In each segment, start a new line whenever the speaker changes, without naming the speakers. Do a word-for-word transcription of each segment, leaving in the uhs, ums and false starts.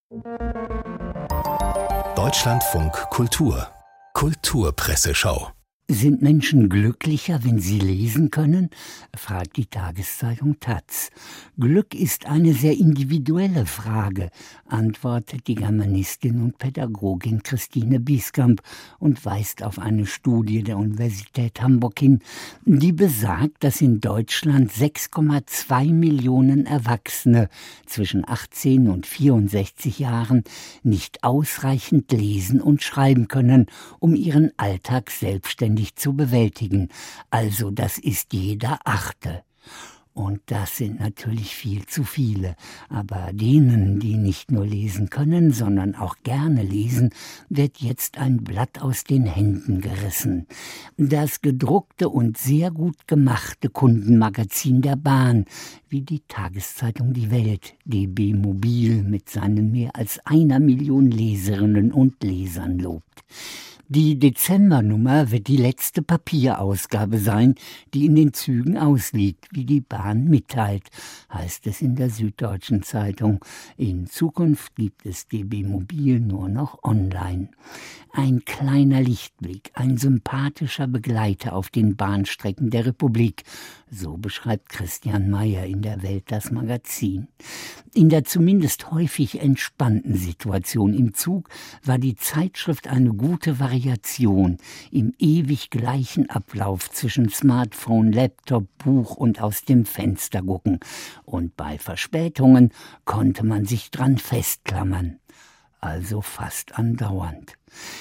Deutschlandfunk Kultur Kulturpresseschau.
Sind Menschen glücklicher, wenn sie lesen können? Fragt die Tageszeitung taz. Glück ist eine sehr individuelle Frage, antwortet die Germanistin und Pädagogin Christine Bieskamp und weist auf eine Studie der Universität Hamburg hin, die besagt, dass in Deutschland sechs Komma zwei Millionen Erwachsene zwischen achtzehn und vierundsechzig Jahren nicht ausreichend lesen und schreiben können, um ihren Alltag selbstständig zu bewältigen. Also das ist jeder Achte. Und das sind natürlich viel zu viele. Aber denen, die nicht nur lesen können, sondern auch gerne lesen, wird jetzt ein Blatt aus den Händen gerissen. Das gedruckte und sehr gut gemachte Kundenmagazin der Bahn, wie die Tageszeitung Die Welt, D B Mobil, mit seinen mehr als einer Million Leserinnen und Lesern lobt. Die Dezembernummer wird die letzte Papierausgabe sein, die in den Zügen ausliegt, wie die Bahn mitteilt, heißt es in der Süddeutschen Zeitung. In Zukunft gibt es D B Mobil nur noch online. Ein kleiner Lichtblick, ein sympathischer Begleiter auf den Bahnstrecken der Republik, so beschreibt Christian Mayer in der Welt das Magazin. In der zumindest häufig entspannten Situation im Zug war die Zeitschrift eine gute Variation im ewig gleichen Ablauf zwischen Smartphone, Laptop, Buch und aus dem Fenster gucken. Und bei Verspätungen konnte man sich dran festklammern. Also fast andauernd.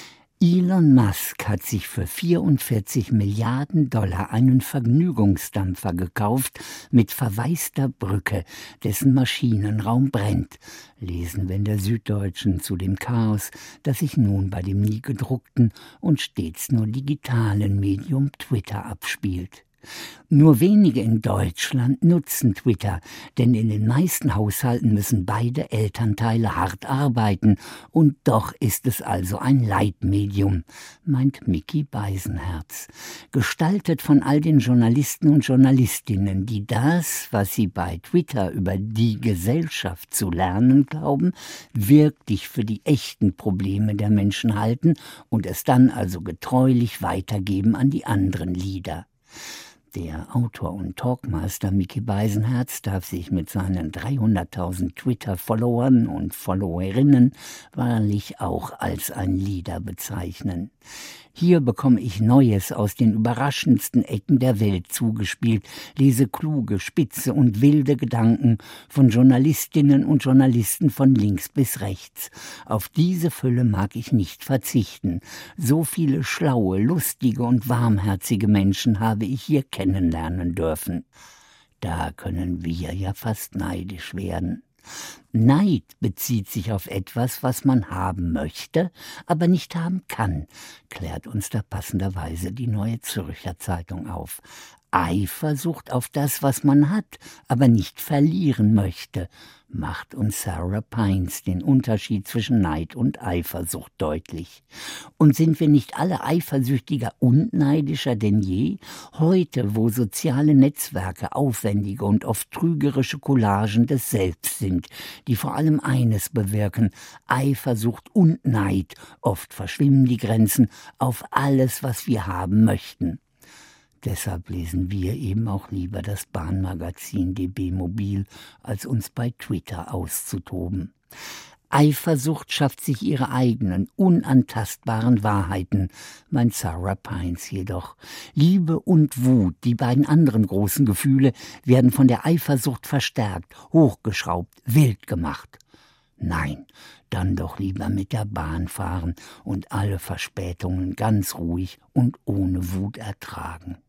Elon Musk hat sich für vierundvierzig Milliarden Dollar einen Vergnügungsdampfer gekauft mit verwaister Brücke, dessen Maschinenraum brennt. Lesen wir in der Süddeutschen zu dem Chaos, das sich nun bei dem nie gedruckten und stets nur digitalen Medium Twitter abspielt. Nur wenige in Deutschland nutzen Twitter, denn in den meisten Haushalten müssen beide Elternteile hart arbeiten und doch ist es also ein Leitmedium, meint Micky Beisenherz. Gestaltet von all den Journalisten und Journalistinnen, die das, was sie bei Twitter über die Gesellschaft zu lernen glauben, wirklich für die echten Probleme der Menschen halten und es dann also getreulich weitergeben an die anderen Leader. Der Autor und Talkmaster Micky Beisenherz darf sich mit seinen dreihunderttausend Twitter-Followern und Followerinnen wahrlich auch als ein Leader bezeichnen. Hier bekomme ich Neues aus den überraschendsten Ecken der Welt zugespielt, lese kluge, spitze und wilde Gedanken von Journalistinnen und Journalisten von links bis rechts. Auf diese Fülle mag ich nicht verzichten. So viele schlaue, lustige und warmherzige Menschen habe ich hier kennenlernen dürfen. Da können wir ja fast neidisch werden. Neid bezieht sich auf etwas, was man haben möchte, aber nicht haben kann, klärt uns da passenderweise die Neue Zürcher Zeitung auf. Eifersucht auf das, was man hat, aber nicht verlieren möchte, macht uns Sarah Pines den Unterschied zwischen Neid und Eifersucht deutlich. Und sind wir nicht alle eifersüchtiger und neidischer denn je? Heute, wo soziale Netzwerke aufwendige und oft trügerische Collagen des Selbst sind, die vor allem eines bewirken: Eifersucht und Neid. Oft verschwimmen die Grenzen auf alles, was wir haben möchten. Deshalb lesen wir eben auch lieber das Bahnmagazin D B Mobil, als uns bei Twitter auszutoben. Eifersucht schafft sich ihre eigenen, unantastbaren Wahrheiten, meint Sarah Pines jedoch. Liebe und Wut, die beiden anderen großen Gefühle, werden von der Eifersucht verstärkt, hochgeschraubt, wild gemacht. Nein, dann doch lieber mit der Bahn fahren und alle Verspätungen ganz ruhig und ohne Wut ertragen.